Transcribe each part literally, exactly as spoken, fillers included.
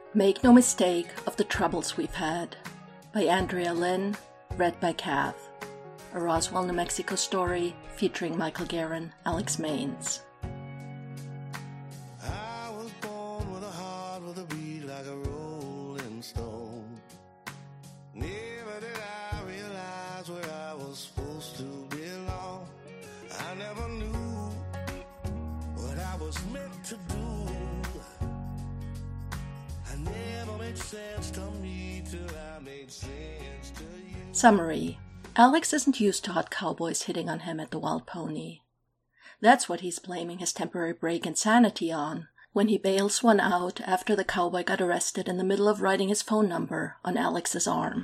Make No Mistake of the Troubles We've Had by Andrea Lynn, read by Kath. A Roswell, New Mexico story featuring Michael Guerin, Alex Maines. I was born with a heart with a beat like a rolling stone. Never did I realize where I was supposed to belong. I never knew what I was meant to do. I never made sense to me till I made sense to you. Summary. Alex isn't used to hot cowboys hitting on him at the Wild Pony. That's what he's blaming his temporary break in sanity on, when he bails one out after the cowboy got arrested in the middle of writing his phone number on Alex's arm.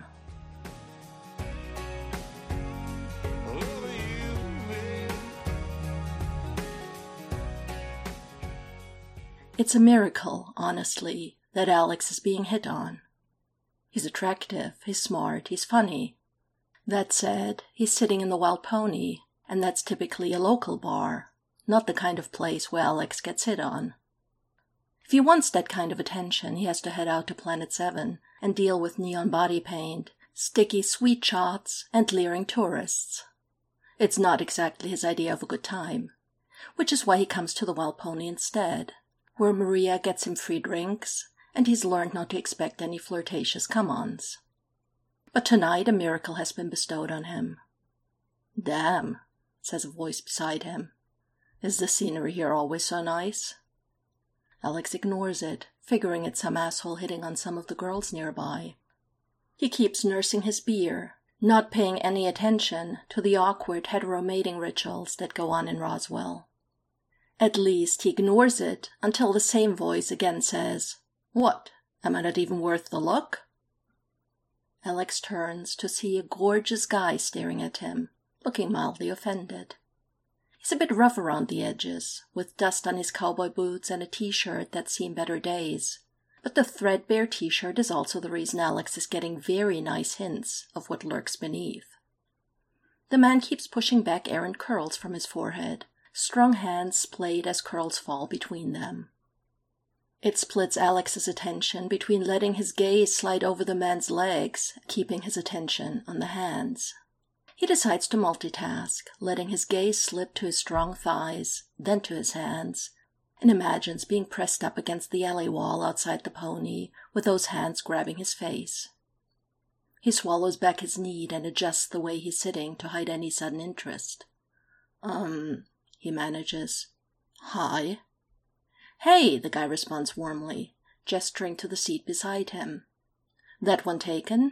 It's a miracle, honestly, that Alex is being hit on. He's attractive, he's smart, he's funny. That said, he's sitting in the Wild Pony, and that's typically a local bar, not the kind of place where Alex gets hit on. If he wants that kind of attention, he has to head out to Planet Seven and deal with neon body paint, sticky sweet shots, and leering tourists. It's not exactly his idea of a good time, which is why he comes to the Wild Pony instead, where Maria gets him free drinks, and he's learned not to expect any flirtatious come-ons. But tonight a miracle has been bestowed on him. "Damn," says a voice beside him. "Is the scenery here always so nice?" Alex ignores it, figuring it's some asshole hitting on some of the girls nearby. He keeps nursing his beer, not paying any attention to the awkward hetero-mating rituals that go on in Roswell. At least he ignores it until the same voice again says, "What, am I not even worth the look?" Alex turns to see a gorgeous guy staring at him, looking mildly offended. He's a bit rough around the edges, with dust on his cowboy boots and a t-shirt that's seen better days. But the threadbare t-shirt is also the reason Alex is getting very nice hints of what lurks beneath. The man keeps pushing back errant curls from his forehead, strong hands splayed as curls fall between them. It splits Alex's attention between letting his gaze slide over the man's legs, keeping his attention on the hands. He decides to multitask, letting his gaze slip to his strong thighs, then to his hands, and imagines being pressed up against the alley wall outside the pony, with those hands grabbing his face. He swallows back his need and adjusts the way he's sitting to hide any sudden interest. Um, he manages. "Hi." "Hey," the guy responds warmly, gesturing to the seat beside him. "That one taken?"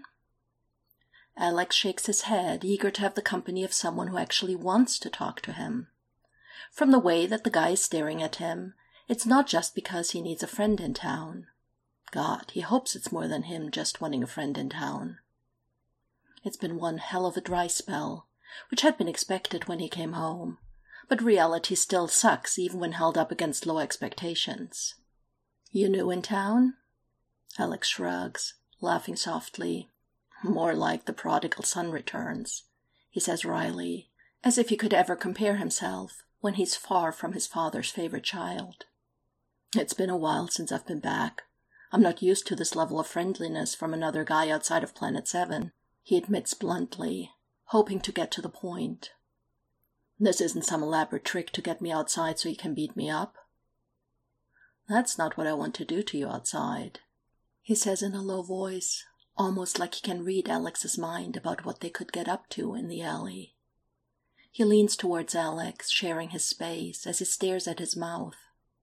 Alex shakes his head, eager to have the company of someone who actually wants to talk to him. From the way that the guy is staring at him, it's not just because he needs a friend in town. God, he hopes it's more than him just wanting a friend in town. It's been one hell of a dry spell, which had been expected when he came home. But reality still sucks even when held up against low expectations. "You new in town?" Alex shrugs, laughing softly. "More like the prodigal son returns," he says wryly, as if he could ever compare himself when he's far from his father's favorite child. "It's been a while since I've been back. I'm not used to this level of friendliness from another guy outside of Planet Seven," he admits bluntly, hoping to get to the point. "This isn't some elaborate trick to get me outside so you can beat me up?" "That's not what I want to do to you outside," he says in a low voice, almost like he can read Alex's mind about what they could get up to in the alley. He leans towards Alex, sharing his space, as he stares at his mouth.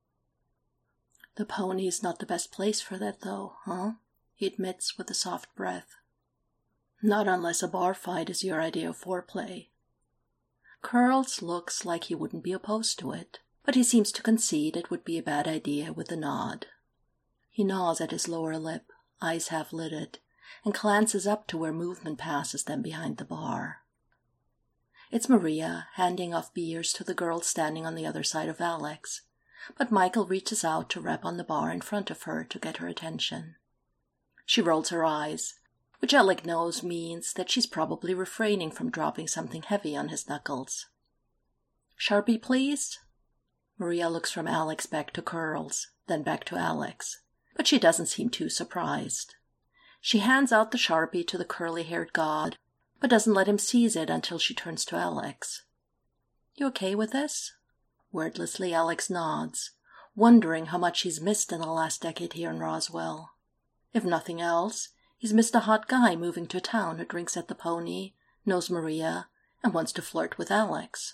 "The pony is not the best place for that, though, huh?" he admits with a soft breath. "Not unless a bar fight is your idea of foreplay." Curls looks like he wouldn't be opposed to it, but he seems to concede it would be a bad idea with a nod. He gnaws at his lower lip, eyes half-lidded, and glances up to where movement passes them behind the bar. It's Maria, handing off beers to the girl standing on the other side of Alex, but Michael reaches out to rap on the bar in front of her to get her attention. She rolls her eyes, which Alec knows means that she's probably refraining from dropping something heavy on his knuckles. "Sharpie, please?" Maria looks from Alex back to Curls, then back to Alex, but she doesn't seem too surprised. She hands out the Sharpie to the curly-haired god, but doesn't let him seize it until she turns to Alex. "You okay with this?" Wordlessly, Alex nods, wondering how much he's missed in the last decade here in Roswell. If nothing else, he's missed a hot guy moving to town who drinks at the Pony, knows Maria, and wants to flirt with Alex.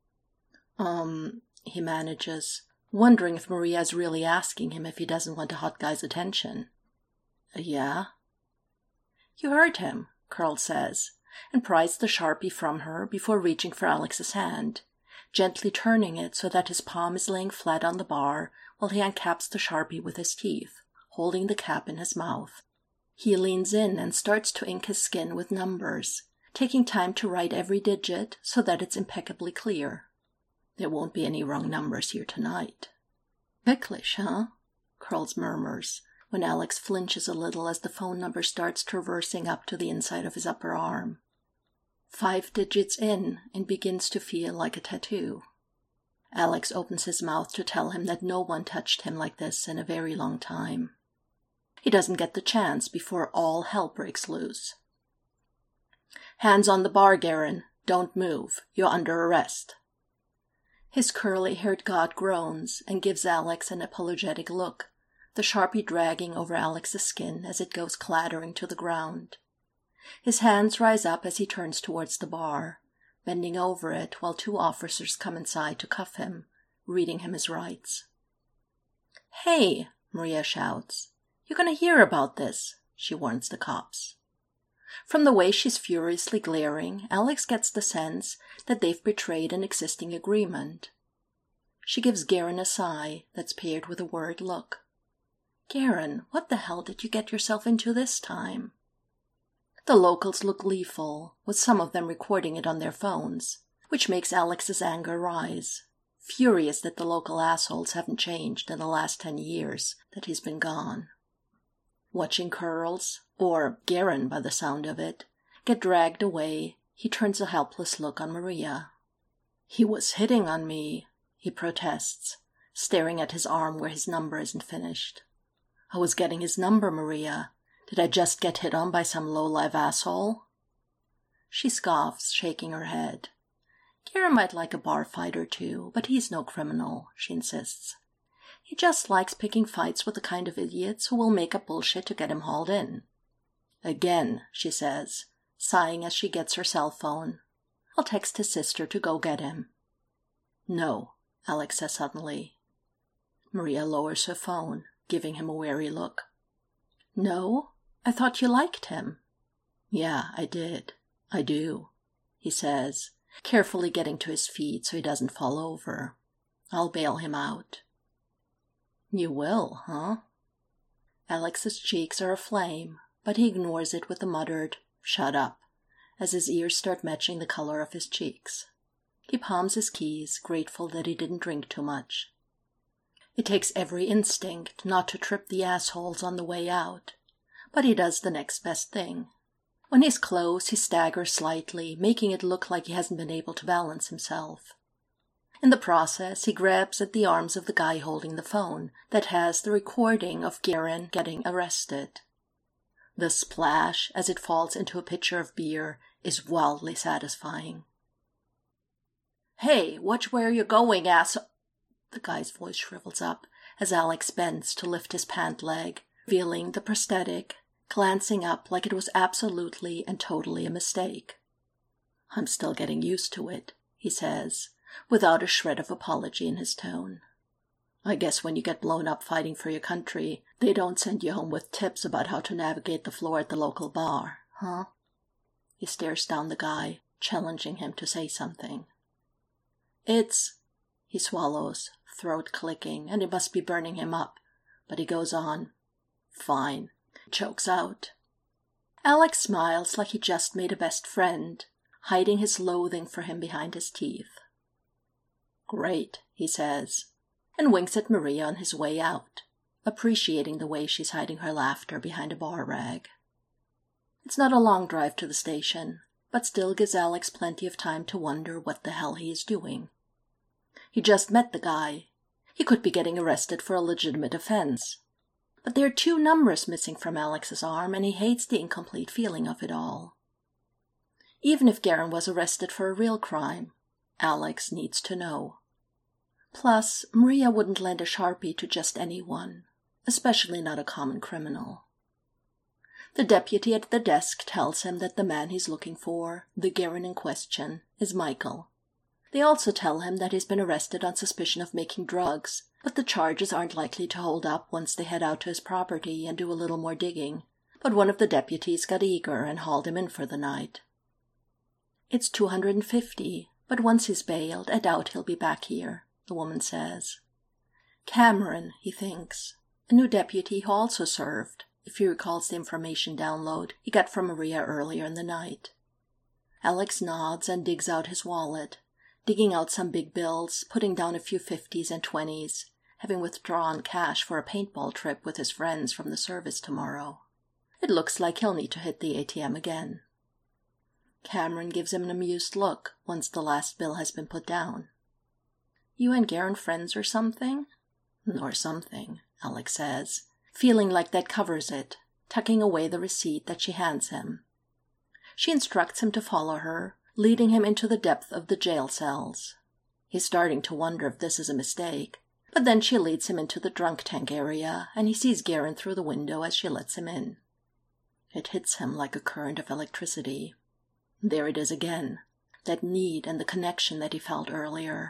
Um, he manages, wondering if Maria is really asking him if he doesn't want a hot guy's attention. Uh, yeah? "You heard him," Carl says, and pries the Sharpie from her before reaching for Alex's hand, gently turning it so that his palm is laying flat on the bar while he uncaps the Sharpie with his teeth, holding the cap in his mouth. He leans in and starts to ink his skin with numbers, taking time to write every digit so that it's impeccably clear. There won't be any wrong numbers here tonight. "Ticklish, huh?" Carl murmurs, when Alex flinches a little as the phone number starts traversing up to the inside of his upper arm. Five digits in, and begins to feel like a tattoo. Alex opens his mouth to tell him that no one touched him like this in a very long time. He doesn't get the chance before all hell breaks loose. "Hands on the bar, Garen. Don't move. You're under arrest." His curly-haired god groans and gives Alex an apologetic look, the Sharpie dragging over Alex's skin as it goes clattering to the ground. His hands rise up as he turns towards the bar, bending over it while two officers come inside to cuff him, reading him his rights. "Hey," Maria shouts. "You're gonna hear about this," she warns the cops. From the way she's furiously glaring, Alex gets the sense that they've betrayed an existing agreement. She gives Garen a sigh that's paired with a worried look. "Garen, what the hell did you get yourself into this time?" The locals look gleeful, with some of them recording it on their phones, which makes Alex's anger rise, furious that the local assholes haven't changed in the last ten years that he's been gone. Watching Curls, or Garen by the sound of it, get dragged away, he turns a helpless look on Maria. "He was hitting on me," he protests, staring at his arm where his number isn't finished. "I was getting his number, Maria. Did I just get hit on by some low-life asshole?" She scoffs, shaking her head. "Garen might like a bar fight or two, but he's no criminal," she insists. "He just likes picking fights with the kind of idiots who will make up bullshit to get him hauled in." "Again," she says, sighing as she gets her cell phone. "I'll text his sister to go get him." "No," Alex says suddenly. Maria lowers her phone, giving him a wary look. "No? I thought you liked him." "Yeah, I did. I do," he says, carefully getting to his feet so he doesn't fall over. "I'll bail him out." "You will, huh?" Alex's cheeks are aflame, but he ignores it with a muttered, "Shut up," as his ears start matching the color of his cheeks. He palms his keys, grateful that he didn't drink too much. It takes every instinct not to trip the assholes on the way out, but he does the next best thing. When he's close, he staggers slightly, making it look like he hasn't been able to balance himself. In the process, he grabs at the arms of the guy holding the phone that has the recording of Garen getting arrested. The splash as it falls into a pitcher of beer is wildly satisfying. "Hey, watch where you're going, ass..." The guy's voice shrivels up as Alex bends to lift his pant leg, revealing the prosthetic, glancing up like it was absolutely and totally a mistake. "I'm still getting used to it," he says, without a shred of apology in his tone. "I guess when you get blown up fighting for your country, they don't send you home with tips about how to navigate the floor at the local bar, huh?" He stares down the guy, challenging him to say something. "It's..." He swallows, throat clicking, and it must be burning him up, but he goes on. "Fine," chokes out. Alex smiles like he just made a best friend, hiding his loathing for him behind his teeth. "Great," he says, and winks at Maria on his way out, appreciating the way she's hiding her laughter behind a bar rag. It's not a long drive to the station, but still gives Alex plenty of time to wonder what the hell he is doing. He just met the guy. He could be getting arrested for a legitimate offense. But there are two numbers missing from Alex's arm, and he hates the incomplete feeling of it all. Even if Garen was arrested for a real crime, Alex needs to know. Plus, Maria wouldn't lend a Sharpie to just anyone, especially not a common criminal. The deputy at the desk tells him that the man he's looking for, the Garen in question, is Michael. They also tell him that he's been arrested on suspicion of making drugs, but the charges aren't likely to hold up once they head out to his property and do a little more digging. But one of the deputies got eager and hauled him in for the night. It's two hundred fifty, but once he's bailed, I doubt he'll be back here, the woman says. Cameron, he thinks, a new deputy who also served, if he recalls the information download he got from Maria earlier in the night. Alex nods and digs out his wallet, digging out some big bills, putting down a few fifties and twenties, having withdrawn cash for a paintball trip with his friends from the service tomorrow. It looks like he'll need to hit the A T M again. Cameron gives him an amused look once the last bill has been put down. You and Garen friends or something? Or something, Alex says, feeling like that covers it, tucking away the receipt that she hands him. She instructs him to follow her, leading him into the depth of the jail cells. He's starting to wonder if this is a mistake, but then she leads him into the drunk tank area, and he sees Garen through the window as she lets him in. It hits him like a current of electricity. There it is again, that need and the connection that he felt earlier.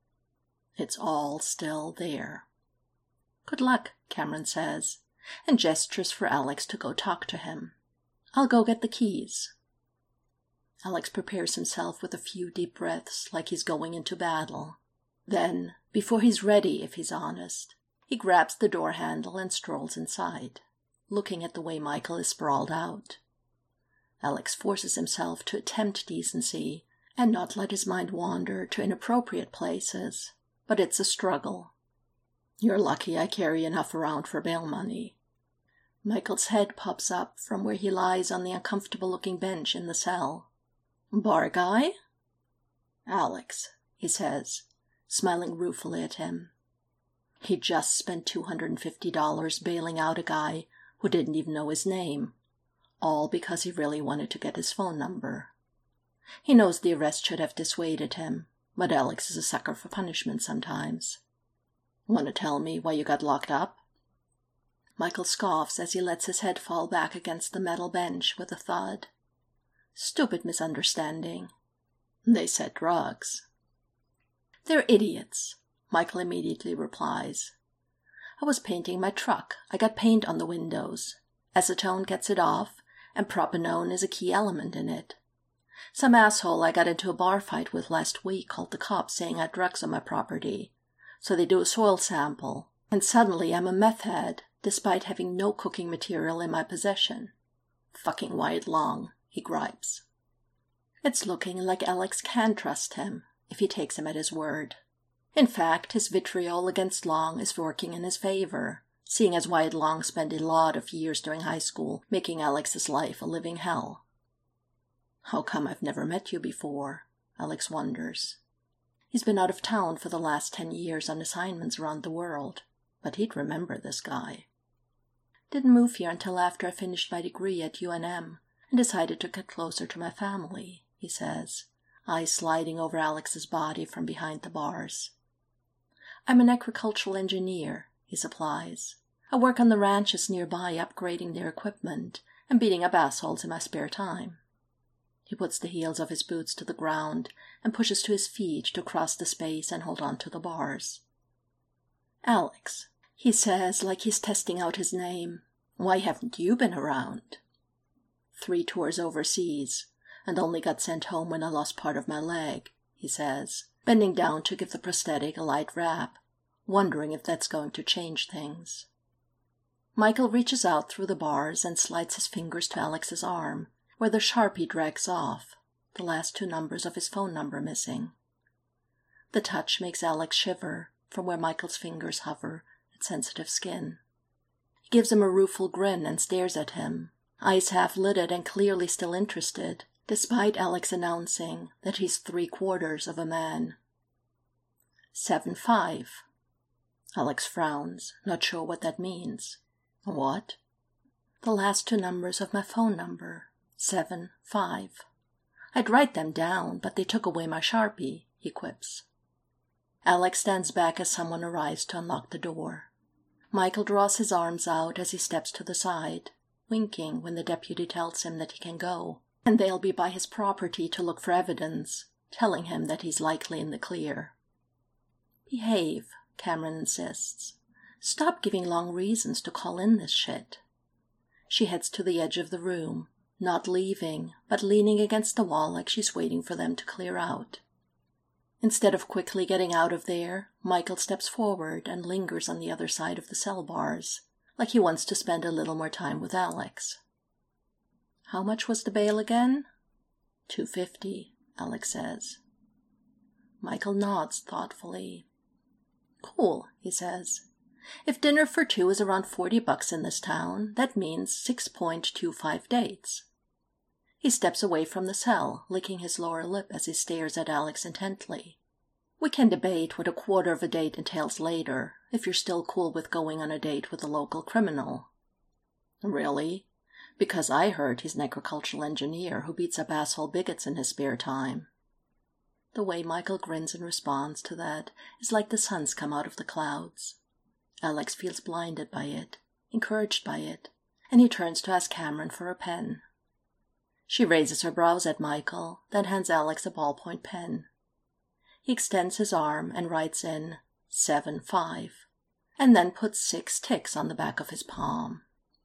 It's all still there. Good luck, Cameron says, and gestures for Alex to go talk to him. I'll go get the keys. Alex prepares himself with a few deep breaths like he's going into battle. Then, before he's ready if he's honest, he grabs the door handle and strolls inside, looking at the way Michael is sprawled out. Alex forces himself to attempt decency and not let his mind wander to inappropriate places, but it's a struggle. You're lucky I carry enough around for bail money. Michael's head pops up from where he lies on the uncomfortable-looking bench in the cell. Bar guy? Alex, he says, smiling ruefully at him. He just spent two hundred fifty dollars bailing out a guy who didn't even know his name, all because he really wanted to get his phone number. He knows the arrest should have dissuaded him, but Alex is a sucker for punishment sometimes. Want to tell me why you got locked up? Michael scoffs as he lets his head fall back against the metal bench with a thud. Stupid misunderstanding. They said drugs. They're idiots, Michael immediately replies. I was painting my truck. I got paint on the windows. Acetone gets it off, and propanone is a key element in it. Some asshole I got into a bar fight with last week called the cops saying I had drugs on my property. So they do a soil sample, and suddenly I'm a meth head, despite having no cooking material in my possession. Fucking Wyatt Long, he gripes. It's looking like Alex can trust him, if he takes him at his word. In fact, his vitriol against Long is working in his favor, seeing as Wyatt Long spent a lot of years during high school making Alex's life a living hell. How come I've never met you before? Alex wonders. He's been out of town for the last ten years on assignments around the world, but he'd remember this guy. Didn't move here until after I finished my degree at U N M and decided to get closer to my family, he says, eyes sliding over Alex's body from behind the bars. I'm an agricultural engineer, he supplies. I work on the ranches nearby upgrading their equipment and beating up assholes in my spare time. He puts the heels of his boots to the ground and pushes to his feet to cross the space and hold on to the bars. Alex, he says like he's testing out his name, why haven't you been around? Three tours overseas, and only got sent home when I lost part of my leg, he says, bending down to give the prosthetic a light wrap, wondering if that's going to change things. Michael reaches out through the bars and slides his fingers to Alex's arm, where the Sharpie drags off, the last two numbers of his phone number missing. The touch makes Alex shiver from where Michael's fingers hover at sensitive skin. He gives him a rueful grin and stares at him, eyes half-lidded and clearly still interested, despite Alex announcing that he's three-quarters of a man. Seven five. Alex frowns, not sure what that means. What? The last two numbers of my phone number. Seven, five. I'd write them down, but they took away my Sharpie, he quips. Alex stands back as someone arrives to unlock the door. Michael draws his arms out as he steps to the side, winking when the deputy tells him that he can go, and they'll be by his property to look for evidence, telling him that he's likely in the clear. Behave, Cameron insists. Stop giving long reasons to call in this shit. She heads to the edge of the room, not leaving, but leaning against the wall like she's waiting for them to clear out. Instead of quickly getting out of there, Michael steps forward and lingers on the other side of the cell bars, like he wants to spend a little more time with Alex. How much was the bail again? Two fifty, Alex says. Michael nods thoughtfully. Cool, he says. If dinner for two is around forty bucks in this town, that means six point two five dates. He steps away from the cell, licking his lower lip as he stares at Alex intently. We can debate what a quarter of a date entails later, if you're still cool with going on a date with a local criminal. Really? Because I heard he's an agricultural engineer who beats up asshole bigots in his spare time. The way Michael grins in response to that is like the sun's come out of the clouds. Alex feels blinded by it, encouraged by it, and he turns to ask Cameron for a pen. She raises her brows at Michael, then hands Alex a ballpoint pen. He extends his arm and writes in seven five, and then puts six ticks on the back of his palm.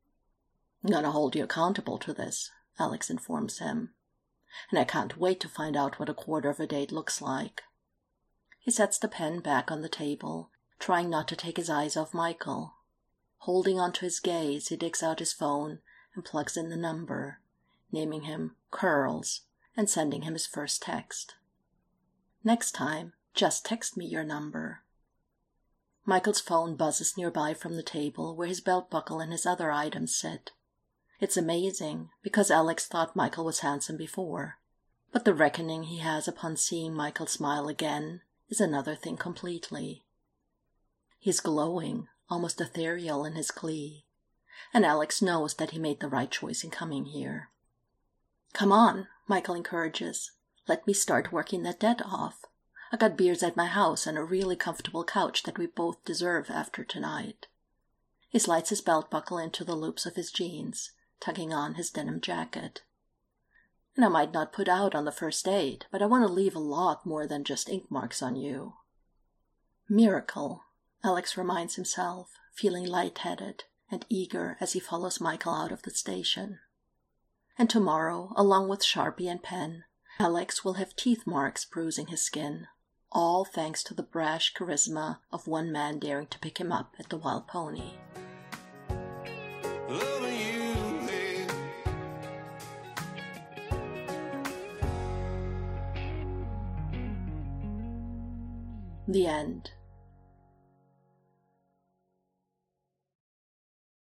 I'm gonna hold you accountable to this, Alex informs him, and I can't wait to find out what a quarter of a date looks like. He sets the pen back on the table, trying not to take his eyes off Michael. Holding onto his gaze, he digs out his phone and plugs in the number, naming him Curls and sending him his first text. Next time, just text me your number. Michael's phone buzzes nearby from the table where his belt buckle and his other items sit. It's amazing, because Alex thought Michael was handsome before, but the reckoning he has upon seeing Michael smile again is another thing completely. He's glowing, almost ethereal in his glee, and Alex knows that he made the right choice in coming here. Come on, Michael encourages. Let me start working that debt off. I got beers at my house and a really comfortable couch that we both deserve after tonight. He slides his belt buckle into the loops of his jeans, tugging on his denim jacket. And I might not put out on the first date, but I want to leave a lot more than just ink marks on you. Miracle, Alex reminds himself, feeling lightheaded and eager as he follows Michael out of the station. And tomorrow, along with Sharpie and pen, Alex will have teeth marks bruising his skin, all thanks to the brash charisma of one man daring to pick him up at the Wild Pony. Loving you, hey. The end.